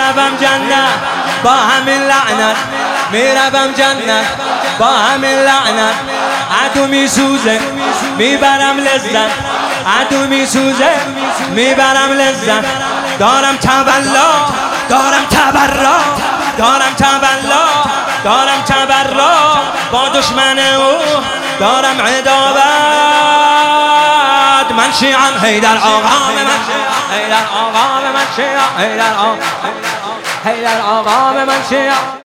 میروم جنت با همین لعنت، میروم جنت با همین لعنت. عدو میسوزه میبرم لذت، عدو میسوزه میبرم لذت. دارم تبلا، دارم تبرا، دارم تبلا، دارم تبرا با دشمن او، دارم عداوت. من شیعم حیدر آقا، من حیدر آقا، من شیعم حیدر آقا، حیدر آقا من شیعم.